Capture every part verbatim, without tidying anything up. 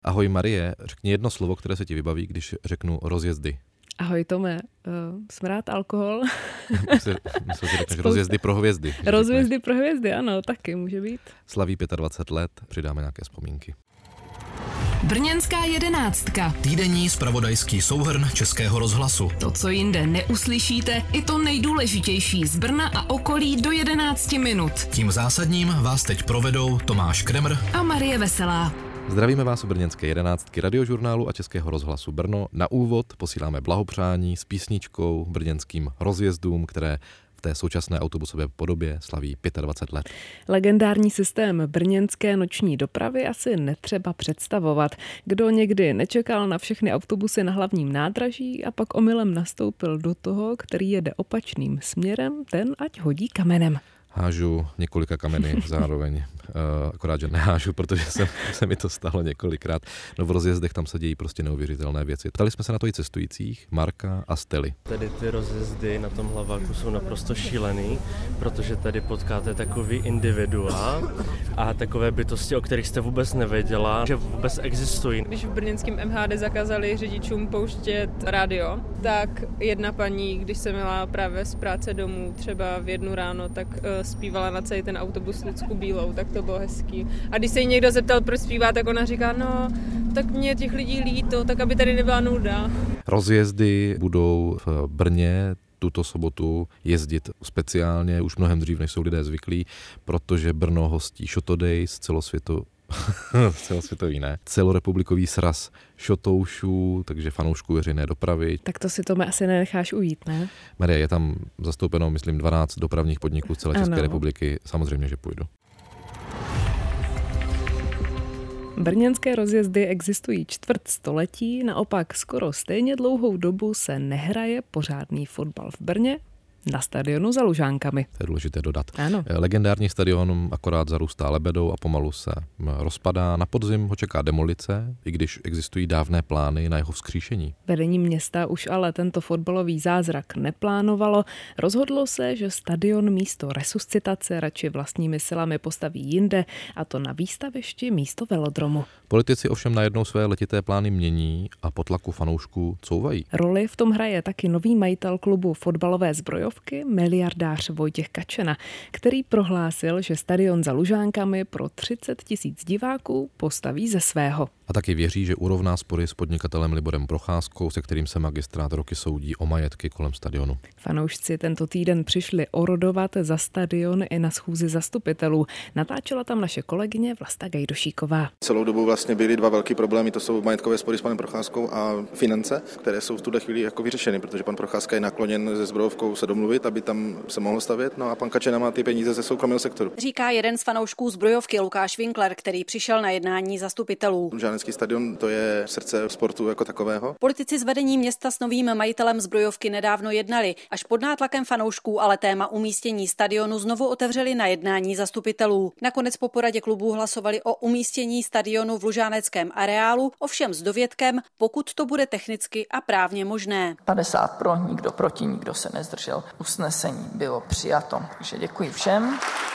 Ahoj Marie, řekni jedno slovo, které se ti vybaví, když řeknu rozjezdy. Ahoj Tome, uh, jsem rád alkohol. Myslím, že řekneš rozjezdy pro hvězdy. Rozjezdy pro hvězdy, ano, taky může být. Slaví dvacet pět let, přidáme nějaké vzpomínky. Brněnská jedenáctka. Týdenní zpravodajský souhrn Českého rozhlasu. To, co jinde neuslyšíte, i to nejdůležitější z Brna a okolí do jedenácti minut. Tím zásadním vás teď provedou Tomáš Kremr a Marie Veselá. Zdravíme vás u brněnské jedenáctky Radiožurnálu a Českého rozhlasu Brno. Na úvod posíláme blahopřání s písničkou brněnským rozjezdům, které v té současné autobusové podobě slaví dvacet pět let. Legendární systém brněnské noční dopravy asi netřeba představovat. Kdo někdy nečekal na všechny autobusy na hlavním nádraží a pak omylem nastoupil do toho, který jede opačným směrem, ten ať hodí kamenem. Hážu několika kameny zároveň, uh, akorát, že nehážu, protože se, se mi to stalo několikrát. No v rozjezdech tam se dějí prostě neuvěřitelné věci. Ptali jsme se na to i cestujících, Marka a Stely. Tady ty rozjezdy na tom hlaváku jsou naprosto šílený, protože tady potkáte takový individua a takové bytosti, o kterých jste vůbec nevěděla, že vůbec existují. Když v brněnském M H D zakázali řidičům pouštět rádio, tak jedna paní, když se měla právě z práce domů, třeba v jednu ráno, tak zpívala na celý ten autobus Lucku Bílou, tak to bylo hezký. A když se jí někdo zeptal, proč zpívá, tak ona říká, no, tak mě těch lidí líto, tak aby tady nebyla nuda. Rozjezdy budou v Brně tuto sobotu jezdit speciálně, už mnohem dřív, než jsou lidé zvyklí, protože Brno hostí Šoto Days, celosvětu celosvětový ne, celorepublikový sraz šotoušů, takže fanoušků veřejné dopravy. Tak to si Tome asi nenecháš ujít, ne? Marie, je tam zastoupeno, myslím, dvanáct dopravních podniků z celé České ano. republiky, samozřejmě, že půjdu. Brněnské rozjezdy existují čtvrt století, naopak skoro stejně dlouhou dobu se nehraje pořádný fotbal v Brně, na stadionu za Lužánkami. To je důležité dodat. Ano. Legendární stadion akorát zarůstá lebedou a pomalu se rozpadá. Na podzim ho čeká demolice, i když existují dávné plány na jeho vzkříšení. Vedení města už ale tento fotbalový zázrak neplánovalo. Rozhodlo se, že stadion místo resuscitace radši vlastními silami postaví jinde, a to na výstavišti místo velodromu. Politici ovšem najednou své letité plány mění a po tlaku fanoušků couvají. Roli v tom hraje taky nový majitel klubu fotbalové zbrojovky, miliardář Vojtěch Kačena, který prohlásil, že stadion za Lužánkami pro třicet tisíc diváků postaví ze svého. A taky věří, že urovná spory s podnikatelem Liborem Procházkou, se kterým se magistrát roky soudí o majetky kolem stadionu. Fanoušci tento týden přišli orodovat za stadion i na schůzi zastupitelů. Natáčela tam naše kolegyně Vlasta Gajdošíková. Celou dobu vlastně byly dva velký problémy, to jsou majetkové spory s panem Procházkou a finance, které jsou v tuhle chvíli jako vyřešeny, protože pan Procházka je nakloněn se zbrojovkou se domluvit, aby tam se mohlo stavět, no a pan Kačena má ty peníze ze soukromého sektoru. Říká jeden z fanoušků zbrojovky Lukáš Winkler, který přišel na jednání zastupitelů. Žánecký stadion, to je srdce sportu jako takového. Politici z vedení města s novým majitelem zbrojovky nedávno jednali. Až pod nátlakem fanoušků ale téma umístění stadionu znovu otevřeli na jednání zastupitelů. Nakonec po poradě klubů hlasovali o umístění stadionu v lužáneckém areálu, ovšem s dovětkem, pokud to bude technicky a právně možné. padesát pro, nikdo proti, nikdo se nezdržel. Usnesení bylo přijato. Takže děkuji všem.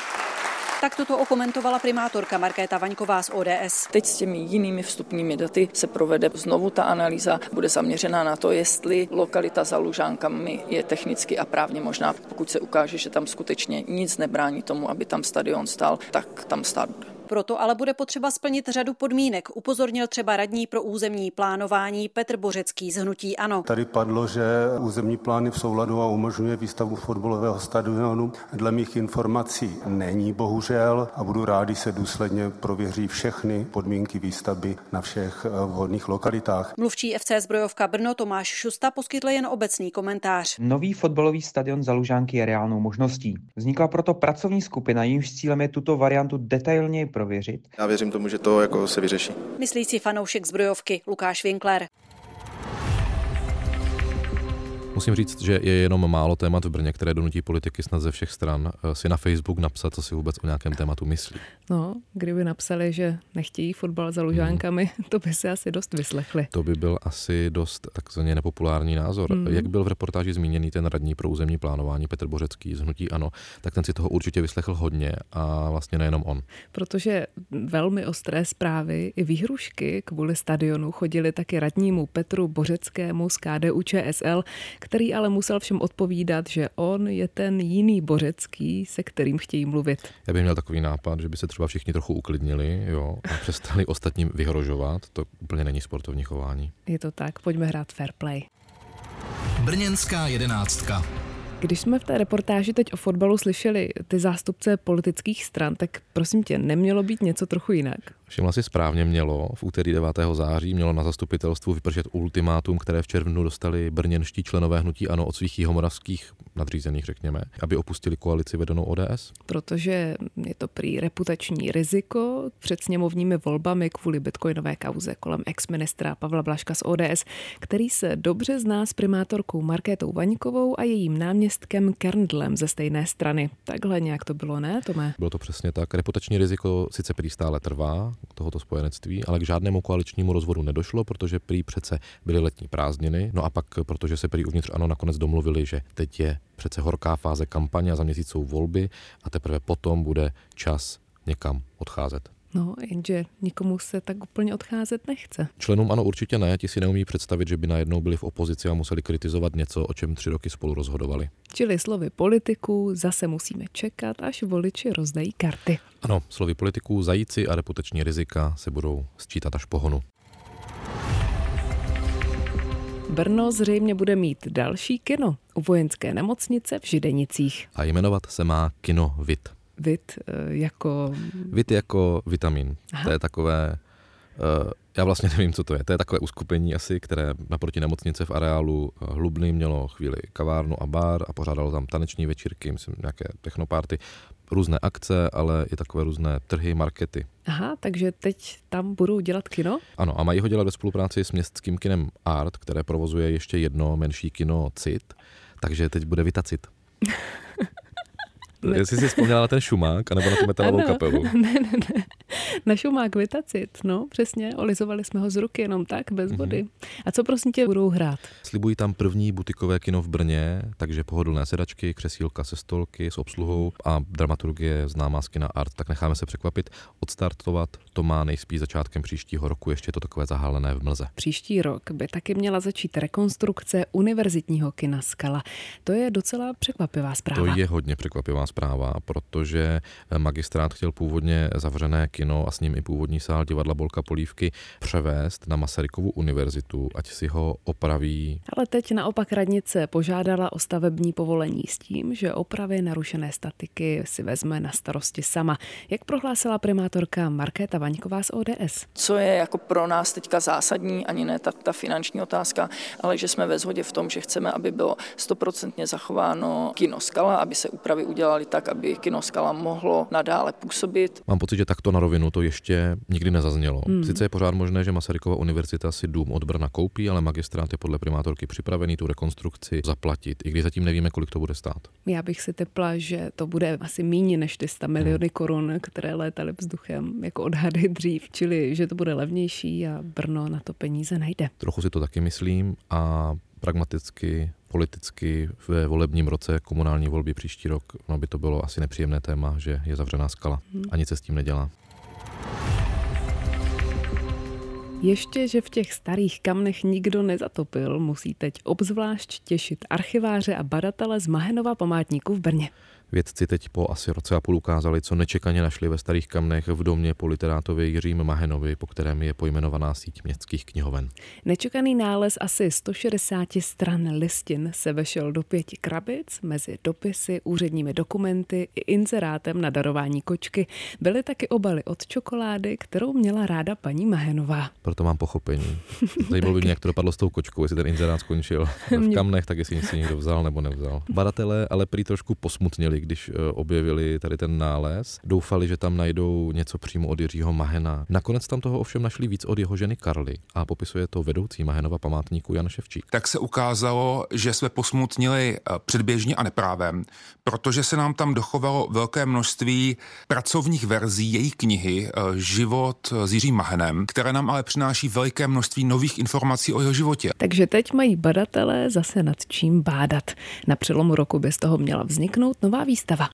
Tak toto okomentovala primátorka Markéta Vaňková z O D S. Teď s těmi jinými vstupními daty se provede znovu ta analýza, bude zaměřená na to, jestli lokalita za Lužánkami je technicky a právně možná. Pokud se ukáže, že tam skutečně nic nebrání tomu, aby tam stadion stál, tak tam stát bude. Proto ale bude potřeba splnit řadu podmínek, upozornil třeba radní pro územní plánování Petr Bořecký z hnutí ANO. Tady padlo, že územní plán je v souladu a umožňuje výstavbu fotbalového stadionu. Dle mých informací není bohužel a budu rád, když se důsledně prověří všechny podmínky výstavby na všech vhodných lokalitách. Mluvčí F C Zbrojovka Brno Tomáš Šusta poskytl jen obecný komentář. Nový fotbalový stadion za Lužánky je reálnou možností. Vznikla proto pracovní skupina, jejímž cílem je tuto variantu detailněji prověřit. Já věřím tomu, že to jako se vyřeší. Myslí si fanoušek zbrojovky Lukáš Winkler. Musím říct, že je jenom málo témat v Brně, které donutí politiky snad ze všech stran si na Facebook napsat, co si vůbec o nějakém tématu myslí. No, kdyby napsali, že nechtějí fotbal za Lužánkami, hmm. to by si asi dost vyslechli. To by byl asi dost takzvaně nepopulární názor. Hmm. Jak byl v reportáži zmíněný ten radní pro územní plánování Petr Bořecký z hnutí ANO, tak ten si toho určitě vyslechl hodně a vlastně nejenom on. Protože velmi ostré zprávy i výhrušky kvůli stadionu chodili taky radnímu Petru Bořeckému z K D U Č S L, který ale musel všem odpovídat, že on je ten jiný Bořecký, se kterým chtějí mluvit. Já bych měl takový nápad, že by se třeba všichni trochu uklidnili, jo, a přestali ostatním vyhrožovat. To úplně není sportovní chování. Je to tak, pojďme hrát fair play. Brněnská jedenáctka. Když jsme v té reportáži teď o fotbalu slyšeli ty zástupce politických stran, tak prosím tě, nemělo být něco trochu jinak? Všimla si správně mělo. V úterý devátého září mělo na zastupitelstvu vypršet ultimátum, které v červnu dostali brněnští členové hnutí ANO od svých jihomoravských nadřízených, řekněme, aby opustili koalici vedenou O D S. Protože je to prý reputační riziko před sněmovními volbami kvůli bitcoinové kauze kolem exministra Pavla Blažka z O D S, který se dobře zná s primátorkou Markétou Vaňkovou a jejím náměstkem Kerndlem ze stejné strany. Takhle nějak to bylo, ne, Tome? Bylo to přesně tak. Reputační riziko sice prý stále trvá tohoto spojenectví, ale k žádnému koaličnímu rozvodu nedošlo, protože prý přece byly letní prázdniny, no a pak protože se prý uvnitř ANO nakonec domluvili, že teď je přece horká fáze kampaně a za měsíc jsou volby a teprve potom bude čas někam odcházet. No, jenže nikomu se tak úplně odcházet nechce. Členům ANO určitě ne, ti si neumí představit, že by najednou byli v opozici a museli kritizovat něco, o čem tři roky spolu rozhodovali. Čili slovy politiků zase musíme čekat, až voliči rozdají karty. Ano, slovy politiků zajíci a reputační rizika se budou sčítat až po honu. Brno zřejmě bude mít další kino u vojenské nemocnice v Židenicích. A jmenovat se má Kino Vit. Vit jako... Vit jako vitamin. Aha. To je takové, uh, já vlastně nevím, co to je. To je takové uskupení asi, které naproti nemocnice v areálu Hlubny mělo chvíli kavárnu a bar a pořádalo tam taneční večírky, myslím nějaké technoparty, různé akce, ale i takové různé trhy, markety. Aha, takže teď tam budou dělat kino? Ano, a mají ho dělat ve spolupráci s městským kinem Art, které provozuje ještě jedno menší kino Cit, takže teď bude Vitacit. Ne. Jestli jsi vzpomněla na ten Šumák, anebo na tu metalovou ano, kapelu. Ne, ne, ne. Na Šumák Vitacit, no přesně, olizovali jsme ho z ruky jenom tak, bez vody. Mm-hmm. A co prosím tě budou hrát? Slibují tam první butikové kino v Brně, takže pohodlné sedačky, křesílka se stolky s obsluhou a dramaturgie známá z kina Art, tak necháme se překvapit. Odstartovat to má nejspíš začátkem příštího roku, ještě je to takové zahálené v mlze. Příští rok by taky měla začít rekonstrukce univerzitního kina Skala. To je docela překvapivá zpráva. To je hodně překvapivá zpráva, protože magistrát chtěl původně zavřené kino a s ním i původní sál divadla Bolka Polívky převést na Masarykovu univerzitu, ať si ho opraví. Ale teď naopak radnice požádala o stavební povolení s tím, že opravy narušené statiky si vezme na starosti sama. Jak prohlásila primátorka Markéta Vaňková z O D S. Co je jako pro nás teďka zásadní, ani ne ta, ta finanční otázka, ale že jsme ve shodě v tom, že chceme, aby bylo stoprocentně zachováno kino Skala, aby se úpravy udělaly tak, aby kino Skala mohlo nadále působit. Mám pocit, že takto na rovinu to ještě nikdy nezaznělo. Hmm. Sice je pořád možné, že Masarykova univerzita si dům od Brna koupí, ale magistrát je podle primátorky připravený tu rekonstrukci zaplatit, i když zatím nevíme, kolik to bude stát. Já bych si tepla, že to bude asi méně než ty sto miliony hmm. korun, které létaly vzduchem jako odhady dřív, čili že to bude levnější a Brno na to peníze najde. Trochu si to taky myslím a pragmaticky, politicky ve volebním roce komunální volby příští rok, no by to bylo asi nepříjemné téma, že je zavřená Skala hmm. a nic se s tím nedělá. Ještě, že v těch starých kamnech nikdo nezatopil, musí teď obzvlášť těšit archiváře a badatele z Mahenova památníku v Brně. Vědci teď po asi roce a půl ukázali, co nečekaně našli ve starých kamnech v domě po literátovi Jiřím Mahenovi, po kterém je pojmenovaná síť městských knihoven. Nečekaný nález asi sto šedesát stran listin se vešel do pěti krabic, mezi dopisy, úředními dokumenty i inzerátem na darování kočky. Byly taky obaly od čokolády, kterou měla ráda paní Mahenová. Proto mám pochopení. Zajímalo by mě, jak to dopadlo s tou kočkou, jestli ten inzerát skončil v kamnech, tak jestli si někdo vzal nebo nevzal. Badatelé ale prý trošku posmutněli, překvapili, když objevili tady ten nález. Doufali, že tam najdou něco přímo od Jiřího Mahena. Nakonec tam toho ovšem našli víc od jeho ženy Karly a popisuje to vedoucí Mahenova památníku Jan Ševčík. Tak se ukázalo, že jsme posmutnili předběžně a neprávem, protože se nám tam dochovalo velké množství pracovních verzí její knihy Život s Jiřím Mahenem, které nám ale přináší veliké množství nových informací o jeho životě. Takže teď mají badatelé zase nad čím bádat. Na přelomu roku by z toho měla vzniknout nová výstava.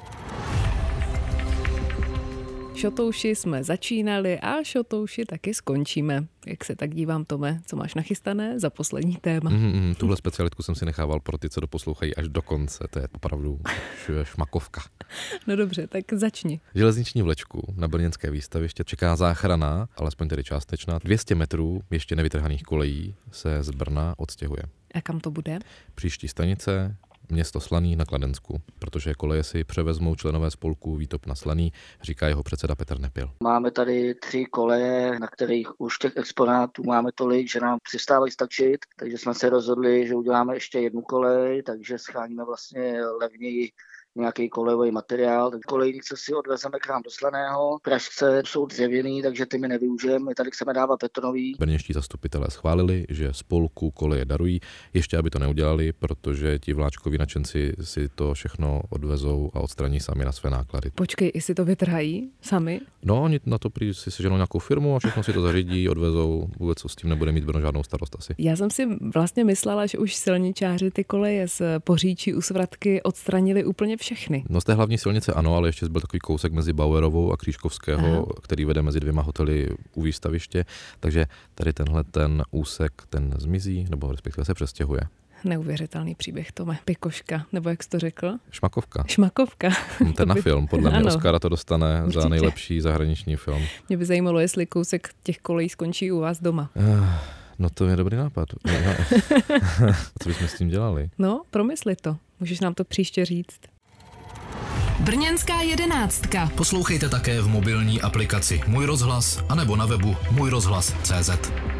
Šotouši jsme začínali a šotouši taky skončíme. Jak se tak dívám, Tome, co máš nachystané za poslední téma? Mm, mm, tuhle specialitku jsem si nechával pro ty, co doposlouchají až do konce. To je opravdu šmakovka. No dobře, tak začni. Železniční vlečku na brněnské výstavě ještě čeká záchrana, alespoň tedy částečná. dvě stě metrů ještě nevytrhaných kolejí se z Brna odstěhuje. A kam to bude? Příští stanice město Slaný na Kladensku, protože koleje si převezmou členové spolku Výtop na Slaný, říká jeho předseda Petr Nepil. Máme tady tři koleje, na kterých už těch exponátů máme tolik, že nám přestávají stačit, takže jsme se rozhodli, že uděláme ještě jednu kolej, takže scháníme vlastně levněji nějaký kolejový materiál. Kolejnice si odvezeme k nám do Slaného. Pražce jsou dřevěný, takže ty my nevyužijeme. My tady chceme dávat betonový. Brněnští zastupitelé schválili, že spolku koleje darují, ještě aby to neudělali, protože ti vláčkoví nadšenci si to všechno odvezou a odstraní sami na své náklady. Počkej, jestli to vytrhají sami? No, oni na to prý si seženou nějakou firmu a všechno si to zařídí, odvezou, vůbec co s tím nebude mít Brno žádnou starost asi. Já jsem si vlastně myslela, že už silničáři ty koleje z Poříčí u Svratky odstranili úplně všechny. No z té hlavní silnice ano, ale ještě byl takový kousek mezi Bauerovou a Křížkovského, Aha. který vede mezi dvěma hotely u výstaviště, takže tady tenhle ten úsek, ten zmizí, nebo respektive se přestěhuje. Neuvěřitelný příběh, Tome. Pikoška, nebo jak jsi to řekl? Šmakovka. Šmakovka. Ten na film, podle mě ano. Oscara to dostane Určitě. Za nejlepší zahraniční film. Mě by zajímalo, jestli kousek těch kolejí skončí u vás doma. No to je dobrý nápad. Co bychom s tím dělali? No, promysli to. Můžeš nám to příště říct. Brněnská jedenáctka. Poslouchejte také v mobilní aplikaci Můj rozhlas anebo na webu můj rozhlas tečka cé zet.